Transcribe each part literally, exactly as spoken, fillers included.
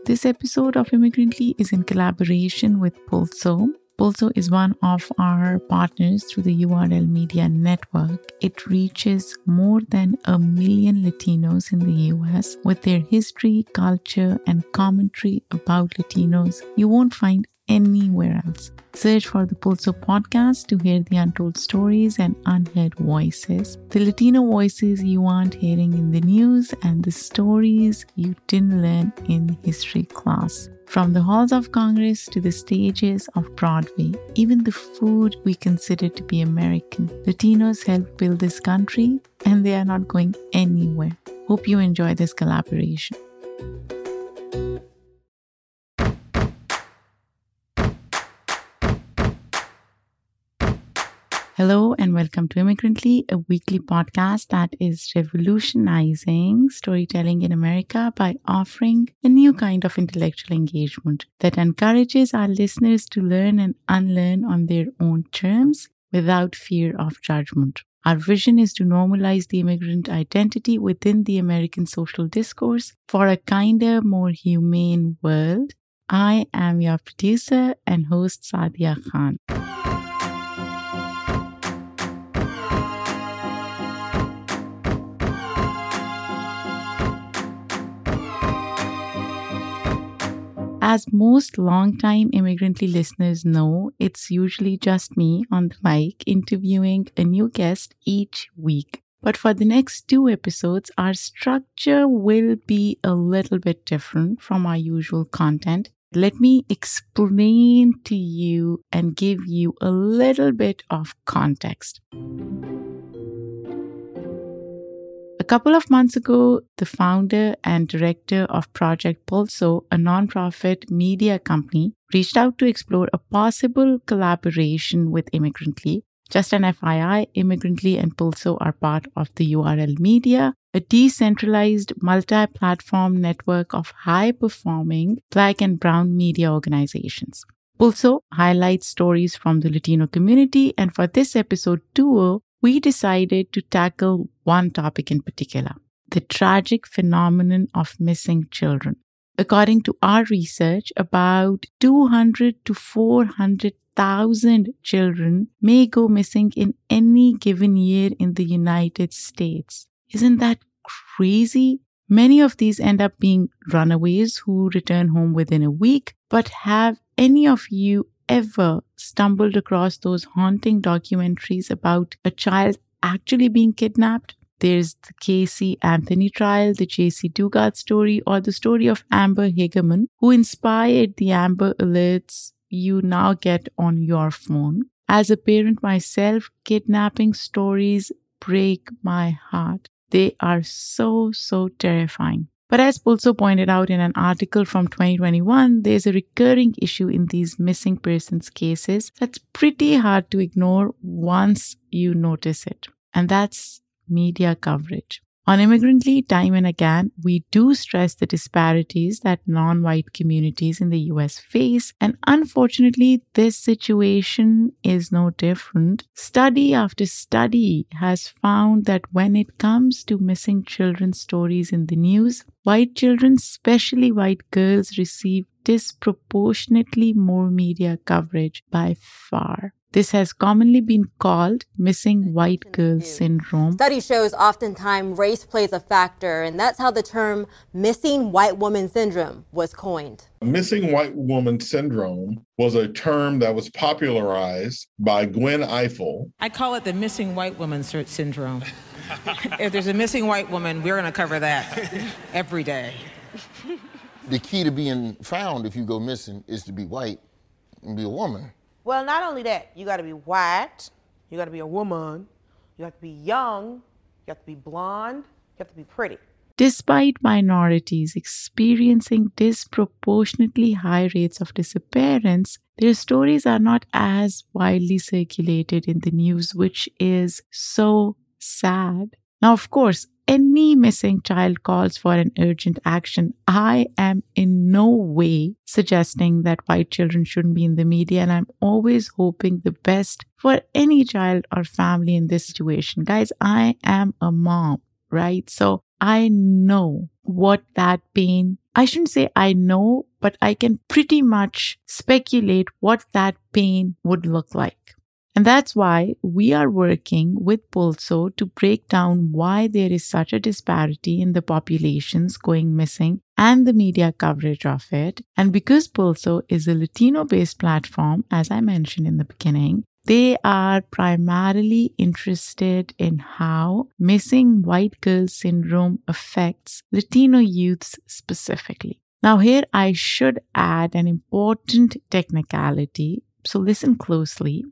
This episode of Immigrantly is in collaboration with Pulso. Pulso is one of our partners through the U R L Media Network. It reaches more than a million Latinos in the U S with their history, culture, and commentary about Latinos you won't find anywhere else. Search for the Pulso podcast to hear the untold stories and unheard voices, the Latino voices you aren't hearing in the news, and the stories you didn't learn in history class. From the halls of Congress to the stages of Broadway, even the food we consider to be American, Latinos help build this country, and they are not going anywhere. Hope you enjoy this collaboration. Hello and welcome to Immigrantly, a weekly podcast that is revolutionizing storytelling in America by offering a new kind of intellectual engagement that encourages our listeners to learn and unlearn on their own terms without fear of judgment. Our vision is to normalize the immigrant identity within the American social discourse for a kinder, more humane world. I am your producer and host, Sadia Khan. As most long-time Immigrantly listeners know, it's usually just me on the mic interviewing a new guest each week. But for the next two episodes, our structure will be a little bit different from our usual content. Let me explain to you and give you a little bit of context. A couple of months ago, the founder and director of Project Pulso, a nonprofit media company, reached out to explore a possible collaboration with Immigrantly. Just an F Y I, Immigrantly and Pulso are part of the U R L Media, a decentralized multi-platform network of high-performing Black and Brown media organizations. Pulso highlights stories from the Latino community, and for this episode two, we decided to tackle one topic in particular, the tragic phenomenon of missing children. According to our research, about two hundred to four hundred thousand children may go missing in any given year in the United States. Isn't that crazy? Many of these end up being runaways who return home within a week, but have any of you ever stumbled across those haunting documentaries about a child actually being kidnapped? There's the Casey Anthony trial, the J C Dugard story, or the story of Amber Hagerman, who inspired the Amber Alerts you now get on your phone. As a parent myself, kidnapping stories break my heart. They are so, so terrifying. But as Pulso pointed out in an article from twenty twenty-one, there's a recurring issue in these missing persons cases that's pretty hard to ignore once you notice it. And that's media coverage. On Immigrantly, time and again, we do stress the disparities that non-white communities in the U S face. And unfortunately, this situation is no different. Study after study has found that when it comes to missing children's stories in the news, white children, especially white girls, receive disproportionately more media coverage by far. This has commonly been called missing white girl syndrome. Study shows oftentimes race plays a factor, and that's how the term missing white woman syndrome was coined. Missing white woman syndrome was a term that was popularized by Gwen Ifill. I call it the missing white woman syndrome. If there's a missing white woman, we're going to cover that every day. The key to being found if you go missing is to be white and be a woman. Well, not only that, you got to be white, you got to be a woman, you have to be young, you have to be blonde, you have to be pretty. Despite minorities experiencing disproportionately high rates of disappearance, their stories are not as widely circulated in the news, which is so sad. Now, of course, any missing child calls for an urgent action. I am in no way suggesting that white children shouldn't be in the media, and I'm always hoping the best for any child or family in this situation. Guys, I am a mom, right? So I know what that pain I shouldn't say I know, but I can pretty much speculate what that pain would look like. And that's why we are working with Pulso to break down why there is such a disparity in the populations going missing and the media coverage of it. And because Pulso is a Latino-based platform, as I mentioned in the beginning, they are primarily interested in how missing white girl syndrome affects Latino youths specifically. Now here I should add an important technicality, so listen closely.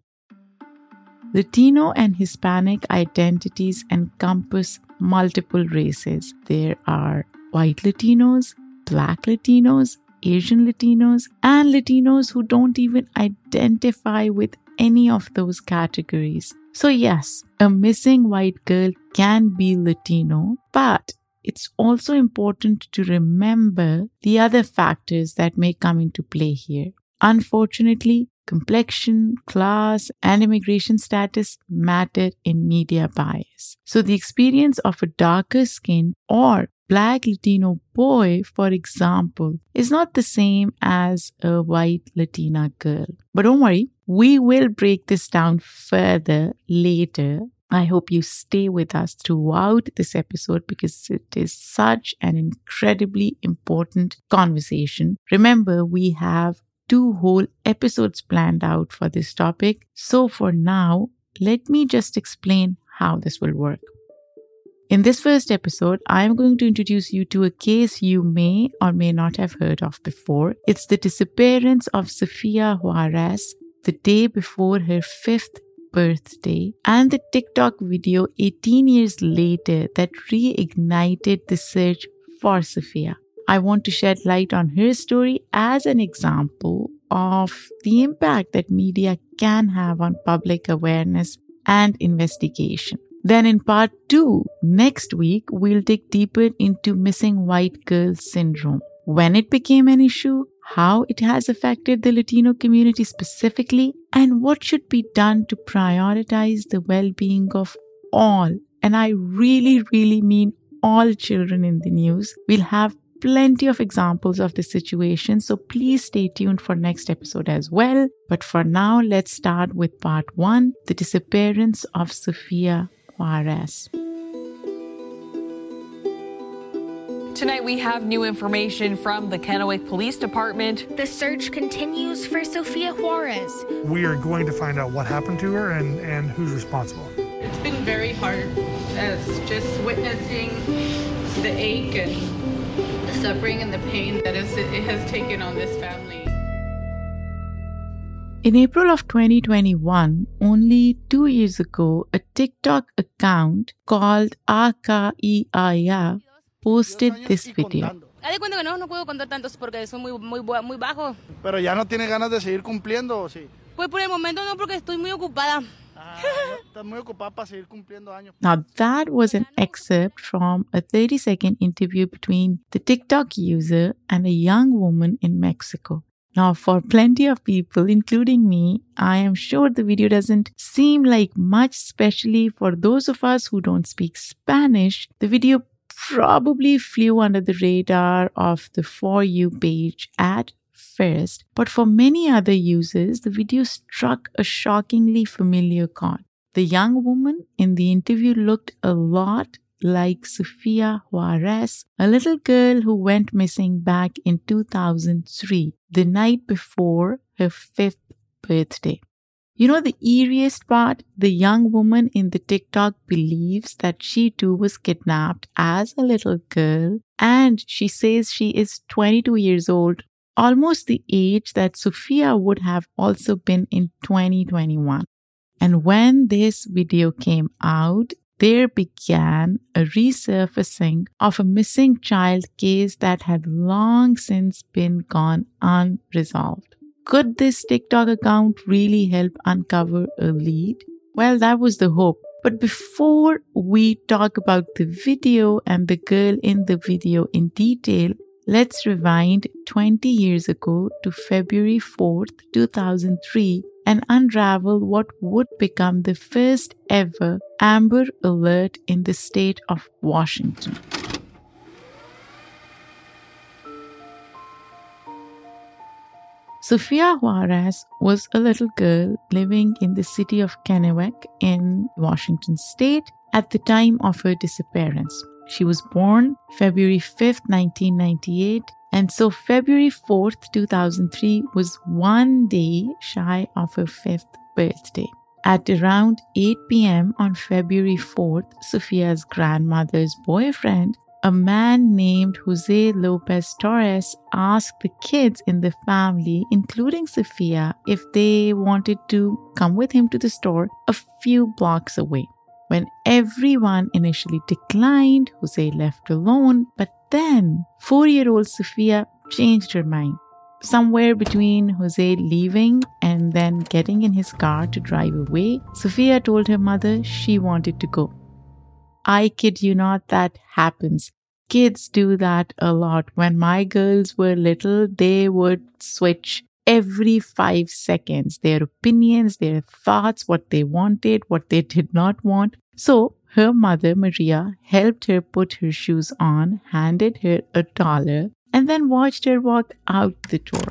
Latino and Hispanic identities encompass multiple races. There are white Latinos, Black Latinos, Asian Latinos, and Latinos who don't even identify with any of those categories. So yes, a missing white girl can be Latino, but it's also important to remember the other factors that may come into play here. Unfortunately, complexion, class, and immigration status matter in media bias. So the experience of a darker skinned or Black Latino boy, for example, is not the same as a white Latina girl. But don't worry, we will break this down further later. I hope you stay with us throughout this episode because it is such an incredibly important conversation. Remember, we have two whole episodes planned out for this topic. So for now, let me just explain how this will work. In this first episode, I'm going to introduce you to a case you may or may not have heard of before. It's the disappearance of Sofia Juarez the day before her fifth birthday and the TikTok video eighteen years later that reignited the search for Sofia. I want to shed light on her story as an example of the impact that media can have on public awareness and investigation. Then in part two, next week, we'll dig deeper into missing white girl syndrome, when it became an issue, how it has affected the Latino community specifically, and what should be done to prioritize the well-being of all, and I really, really mean all children in the news. We'll have plenty of examples of the situation, so please stay tuned for next episode as well. But for now, let's start with part one, the disappearance of Sofia Juarez. Tonight we have new information from the Kennewick Police Department. The search continues for Sofia Juarez. We are going to find out what happened to her and, and who's responsible. It's been very hard as just witnessing the ache and the suffering and the pain that is, it has taken on this family. In April of twenty twenty-one, only two years ago, a TikTok account called Akaiaya posted this video. Pero ya no tiene ganas de seguir cumpliendo, ¿o sí? Pues por el momento no, porque estoy muy ocupada. Está muy ocupada para seguir cumpliendo años. Now that was an excerpt from a thirty second interview between the TikTok user and a young woman in Mexico. Now, for plenty of people, including me, I am sure the video doesn't seem like much, especially for those of us who don't speak Spanish. The video probably flew under the radar of the For You page at first, but for many other users, the video struck a shockingly familiar chord. The young woman in the interview looked a lot like Sofia Juarez, a little girl who went missing back in two thousand three, the night before her fifth birthday. You know the eeriest part? The young woman in the TikTok believes that she too was kidnapped as a little girl, and she says she is twenty-two years old, almost the age that Sofia would have also been in twenty twenty-one. And when this video came out, there began a resurfacing of a missing child case that had long since been gone unresolved. Could this TikTok account really help uncover a lead? Well, that was the hope. But before we talk about the video and the girl in the video in detail, let's rewind twenty years ago to February fourth, two thousand three, and unravel what would become the first ever Amber Alert in the state of Washington. Sofia Juarez was a little girl living in the city of Kennewick in Washington state at the time of her disappearance. She was born February fifth, nineteen ninety-eight, and so February fourth, two thousand three was one day shy of her fifth birthday. At around eight p.m. on February fourth, Sofia's grandmother's boyfriend, a man named Jose Lopez Torres, asked the kids in the family, including Sofia, if they wanted to come with him to the store a few blocks away. When everyone initially declined, Jose left alone, but then four-year-old Sofia changed her mind. Somewhere between Jose leaving and then getting in his car to drive away, Sofia told her mother she wanted to go. I kid you not, that happens. Kids do that a lot. When my girls were little, they would switch every five seconds. Their opinions, their thoughts, what they wanted, what they did not want. So her mother, Maria, helped her put her shoes on, handed her a dollar, and then watched her walk out the door.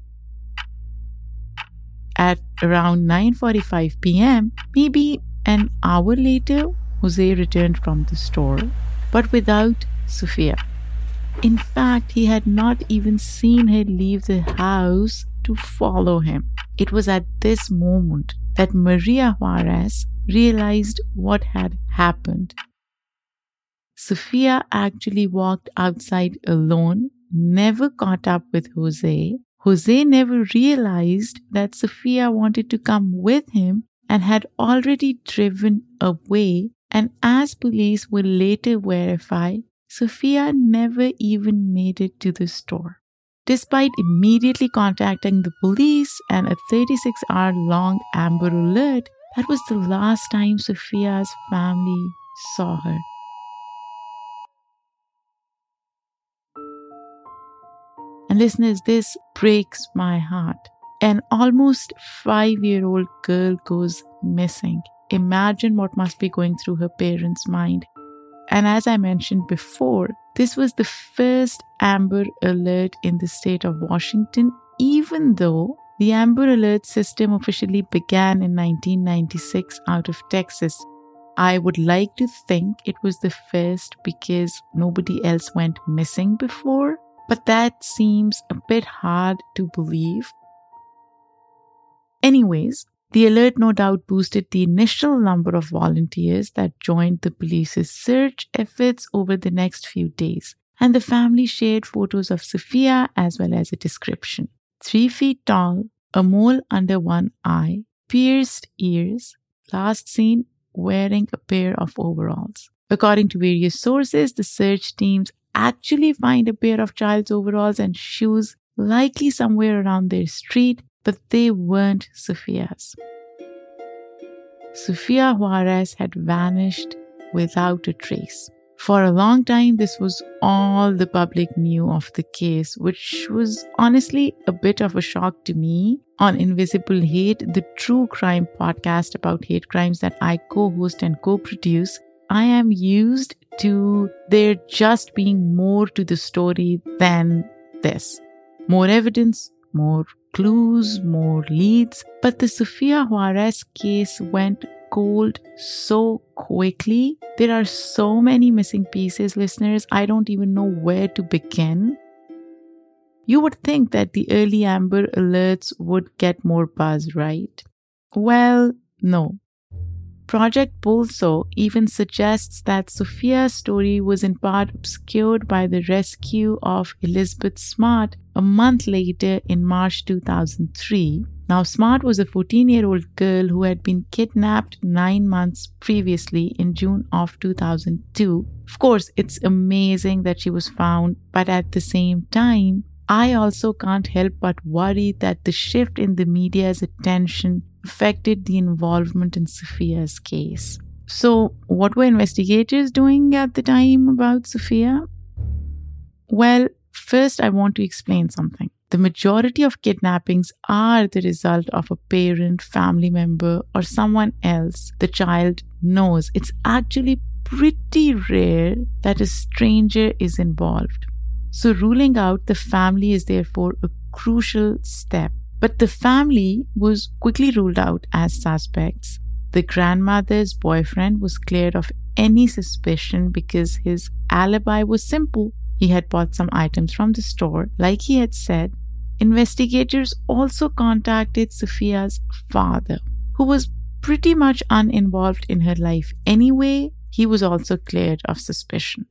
At around nine forty-five p.m., maybe an hour later, Jose returned from the store, but without Sofia. In fact, he had not even seen her leave the house to follow him. It was at this moment that Maria Juarez realized what had happened. Sofia actually walked outside alone, never caught up with Jose. Jose never realized that Sofia wanted to come with him and had already driven away. And as police will later verify, Sofia never even made it to the store. Despite immediately contacting the police and a thirty-six hour long Amber Alert, that was the last time Sofia's family saw her. And listeners, this breaks my heart. An almost five-year-old girl goes missing. Imagine what must be going through her parents' mind. And as I mentioned before, this was the first Amber Alert in the state of Washington, even though the Amber Alert system officially began in nineteen ninety-six out of Texas. I would like to think it was the first because nobody else went missing before, but that seems a bit hard to believe. Anyways, the alert no doubt boosted the initial number of volunteers that joined the police's search efforts over the next few days, and the family shared photos of Sofia as well as a description. Three feet tall, a mole under one eye, pierced ears, last seen wearing a pair of overalls. According to various sources, the search teams actually find a pair of child's overalls and shoes likely somewhere around their street, but they weren't Sofia's. Sofia Juarez had vanished without a trace. For a long time, this was all the public knew of the case, which was honestly a bit of a shock to me. On Invisible Hate, the true crime podcast about hate crimes that I co-host and co-produce, I am used to there just being more to the story than this. More evidence, more clues, more leads. But the Sofia Juarez case went cold so quickly. There are so many missing pieces, listeners. I don't even know where to begin. You would think that the early Amber Alerts would get more buzz, right? Well, no. Project Bolso even suggests that Sofia's story was in part obscured by the rescue of Elizabeth Smart a month later in March two thousand three. Now, Smart was a fourteen-year-old girl who had been kidnapped nine months previously in June of two thousand two. Of course, it's amazing that she was found, but at the same time, I also can't help but worry that the shift in the media's attention affected the involvement in Sofia's case. So, what were investigators doing at the time about Sofia? Well, first I want to explain something. The majority of kidnappings are the result of a parent, family member, or someone else the child knows. It's actually pretty rare that a stranger is involved. So ruling out the family is therefore a crucial step. But the family was quickly ruled out as suspects. The grandmother's boyfriend was cleared of any suspicion because his alibi was simple. He had bought some items from the store, like he had said. Investigators also contacted Sophia's father, who was pretty much uninvolved in her life anyway. He was also cleared of suspicion.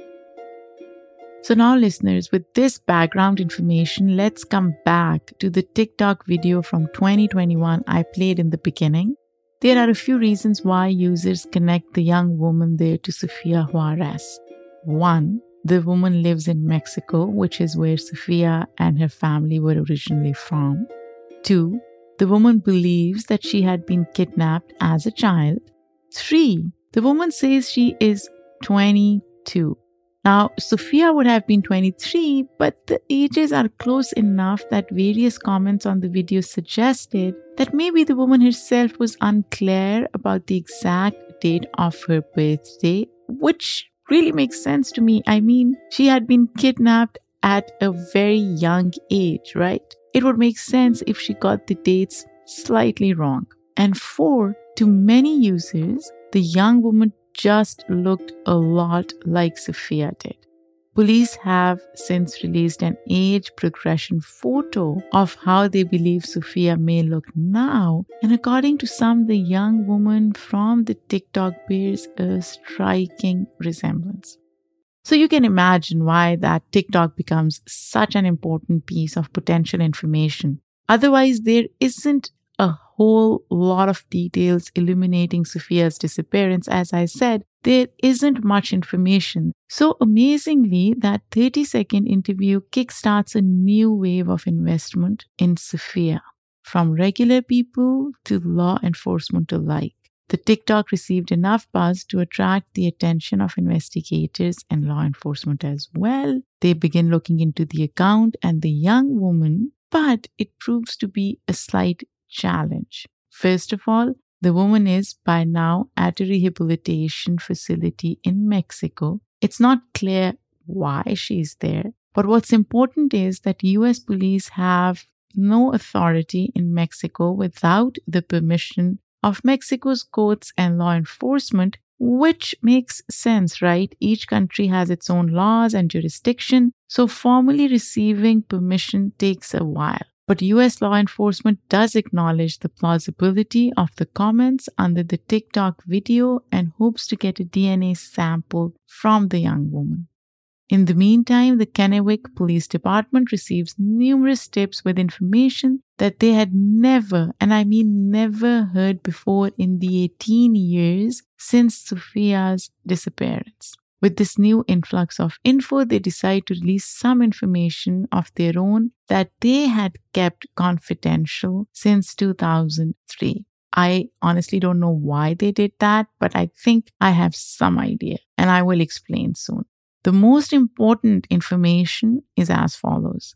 So now, listeners, with this background information, let's come back to the TikTok video from twenty twenty-one I played in the beginning. There are a few reasons why users connect the young woman there to Sofia Juarez. One, the woman lives in Mexico, which is where Sofia and her family were originally from. Two, the woman believes that she had been kidnapped as a child. Three, the woman says she is twenty-two. Now, Sofia would have been twenty-three, but the ages are close enough that various comments on the video suggested that maybe the woman herself was unclear about the exact date of her birthday, which really makes sense to me. I mean, she had been kidnapped at a very young age, right? It would make sense if she got the dates slightly wrong. And four, to many users, the young woman just looked a lot like Sofia did. Police have since released an age progression photo of how they believe Sofia may look now, and according to some, the young woman from the TikTok bears a striking resemblance. So you can imagine why that TikTok becomes such an important piece of potential information. Otherwise, there isn't a whole lot of details illuminating Sofia's disappearance. As I said, there isn't much information. So amazingly, that thirty second interview kickstarts a new wave of investment in Sofia, from regular people to law enforcement alike. The TikTok received enough buzz to attract the attention of investigators and law enforcement as well. They begin looking into the account and the young woman, but it proves to be a slight challenge. First of all, the woman is by now at a rehabilitation facility in Mexico. It's not clear why she's there, but what's important is that U S police have no authority in Mexico without the permission of Mexico's courts and law enforcement, which makes sense, right? Each country has its own laws and jurisdiction, so formally receiving permission takes a while. But U S law enforcement does acknowledge the plausibility of the comments under the TikTok video and hopes to get a D N A sample from the young woman. In the meantime, the Kennewick Police Department receives numerous tips with information that they had never, and I mean never, heard before in the eighteen years since Sofia's disappearance. With this new influx of info, they decide to release some information of their own that they had kept confidential since two thousand three. I honestly don't know why they did that, but I think I have some idea, and I will explain soon. The most important information is as follows.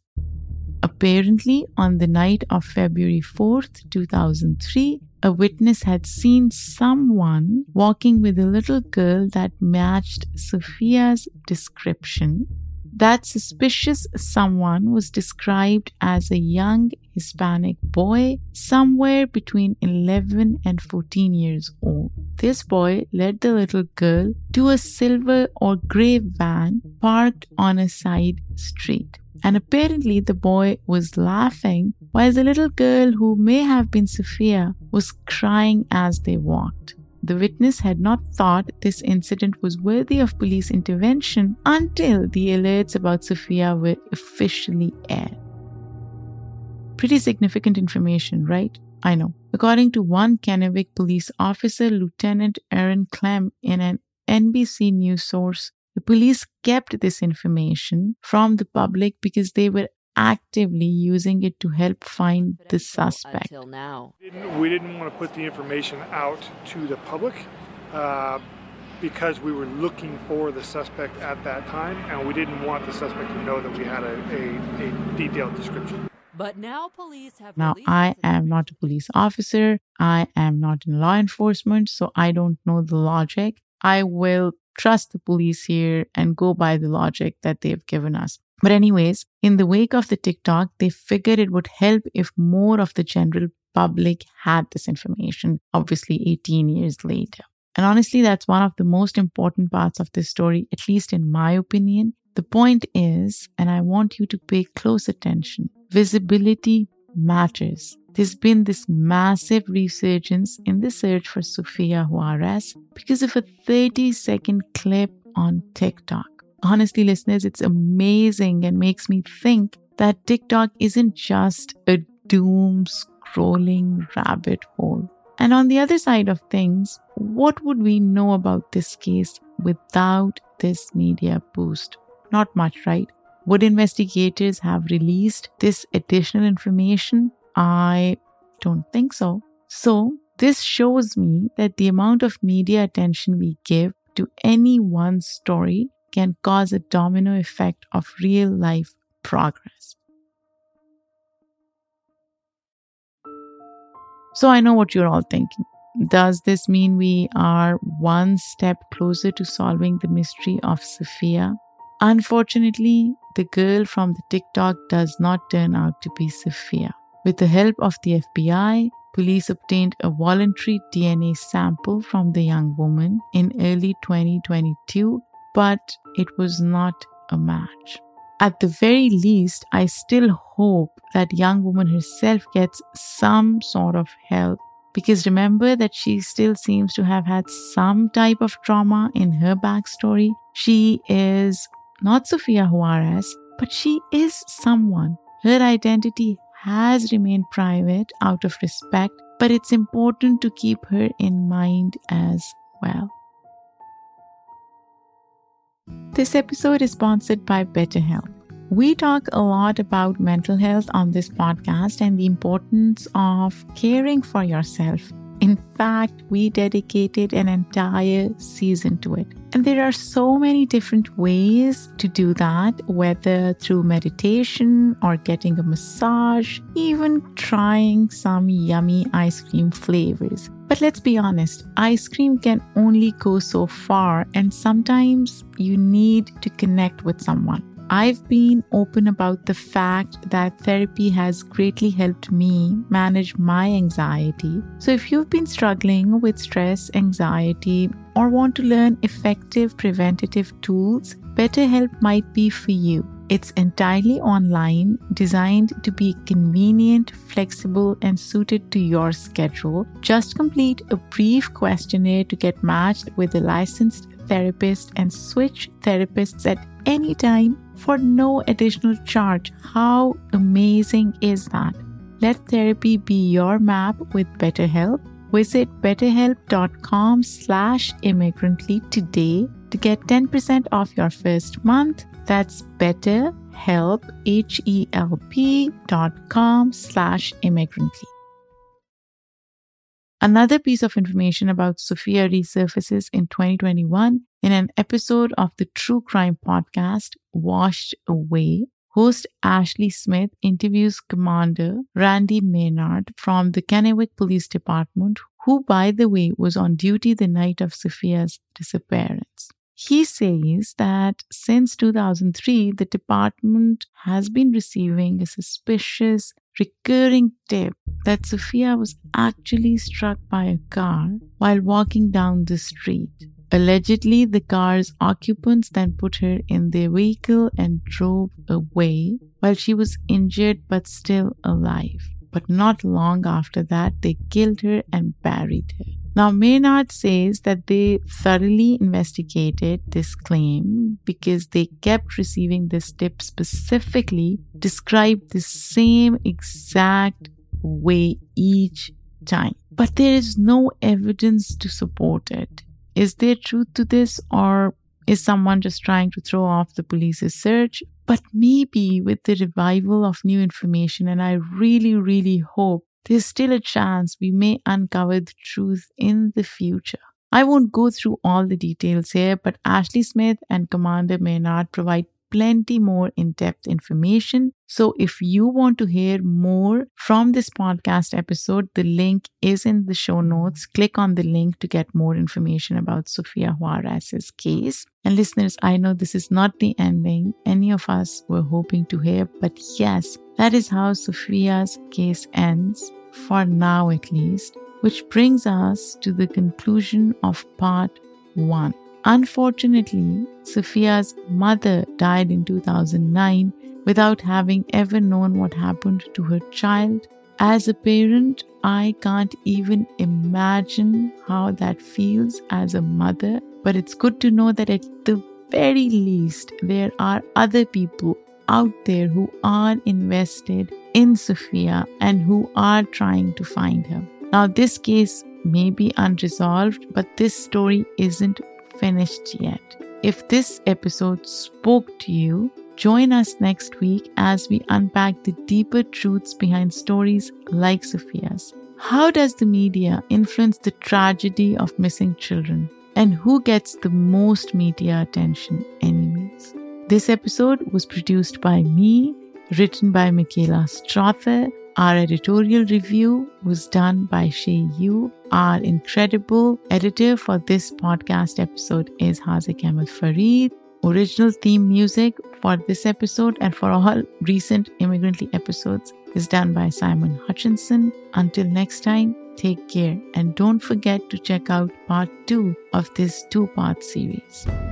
Apparently, on the night of February fourth, two thousand three, a witness had seen someone walking with a little girl that matched Sofia's description. That suspicious someone was described as a young Hispanic boy, somewhere between eleven and fourteen years old. This boy led the little girl to a silver or grey van parked on a side street. And apparently the boy was laughing while the little girl, who may have been Sofia, was crying as they walked. The witness had not thought this incident was worthy of police intervention until the alerts about Sofia were officially aired. Pretty significant information, right? I know. According to one Kennewick police officer, Lieutenant Aaron Clem, in an N B C News source, the police kept this information from the public because they were actively using it to help find the suspect. Until now. We didn't want to put the information out to the public uh, because we were looking for the suspect at that time, and we didn't want the suspect to know that we had a, a, a detailed description. But now police have Now, I am not a police officer. I am not in law enforcement, so I don't know the logic. I will trust the police here and go by the logic that they've given us. But anyways, in the wake of the TikTok, they figured it would help if more of the general public had this information, obviously eighteen years later. And honestly, that's one of the most important parts of this story, at least in my opinion. The point is, and I want you to pay close attention, visibility matters. There's been this massive resurgence in the search for Sofia Juarez because of a thirty second clip on TikTok. Honestly, listeners, it's amazing and makes me think that TikTok isn't just a doom scrolling rabbit hole. And on the other side of things, what would we know about this case without this media boost? Not much, right? Would investigators have released this additional information? I don't think so. So, this shows me that the amount of media attention we give to any one story can cause a domino effect of real life progress. So I know what you're all thinking. Does this mean we are one step closer to solving the mystery of Sofia? Unfortunately, the girl from the TikTok does not turn out to be Sofia. With the help of the F B I, police obtained a voluntary D N A sample from the young woman in early twenty twenty-two, but it was not a match. At the very least, I still hope that young woman herself gets some sort of help, because remember that she still seems to have had some type of trauma in her backstory. She is not Sofia Juarez, but she is someone. Her identity has remained private out of respect, but it's important to keep her in mind as well. This episode is sponsored by BetterHelp. We talk a lot about mental health on this podcast and the importance of caring for yourself. In fact, we dedicated an entire season to it. And there are so many different ways to do that, whether through meditation or getting a massage, even trying some yummy ice cream flavors. But let's be honest, ice cream can only go so far, and sometimes you need to connect with someone. I've been open about the fact that therapy has greatly helped me manage my anxiety. So if you've been struggling with stress, anxiety, or want to learn effective preventative tools, BetterHelp might be for you. It's entirely online, designed to be convenient, flexible, and suited to your schedule. Just complete a brief questionnaire to get matched with a licensed therapist and switch therapists at any time for no additional charge. How amazing is that? Let therapy be your map with BetterHelp. Visit betterhelp.com slash immigrantly today to get ten percent off your first month. That's betterhelp, H-E-L-P dot com slash immigrantly. Another piece of information about Sofia resurfaces in twenty twenty-one in an episode of the true crime podcast, Washed Away. Host Ashley Smith interviews Commander Randy Maynard from the Kennewick Police Department, who, by the way, was on duty the night of Sofia's disappearance. He says that since two thousand three, the department has been receiving a suspicious, recurring tip that Sofia was actually struck by a car while walking down the street. Allegedly, the car's occupants then put her in their vehicle and drove away while she was injured but still alive. But not long after that, they killed her and buried her. Now, Maynard says that they thoroughly investigated this claim because they kept receiving this tip specifically described the same exact way each time. But there is no evidence to support it. Is there truth to this, or is someone just trying to throw off the police's search? But maybe with the revival of new information, and I really, really hope there's still a chance we may uncover the truth in the future. I won't go through all the details here, but Ashley Smith and Commander Maynard provide plenty more in-depth information, So if you want to hear more from this podcast episode, the link is in the show notes. Click on the link to get more information about Sofia Juarez's case. And listeners, I know this is not the ending any of us were hoping to hear, but yes, that is how Sofia's case ends, for now at least, which brings us to the conclusion of part one. Unfortunately, Sofia's mother died in two thousand nine without having ever known what happened to her child. As a parent, I can't even imagine how that feels as a mother, but it's good to know that at the very least, there are other people out there who are invested in Sofia and who are trying to find her. Now, this case may be unresolved, but this story isn't finished yet. If this episode spoke to you, join us next week as we unpack the deeper truths behind stories like Sofia's. How does the media influence the tragedy of missing children? And who gets the most media attention anyways? This episode was produced by me, written by Michaela Strother. Our editorial review was done by Shay Yu. Our incredible editor for this podcast episode is Hazik Ahmed Fareed. Original theme music for this episode and for all recent Immigrantly episodes is done by Simon Hutchinson. Until next time, take care and don't forget to check out part two of this two-part series.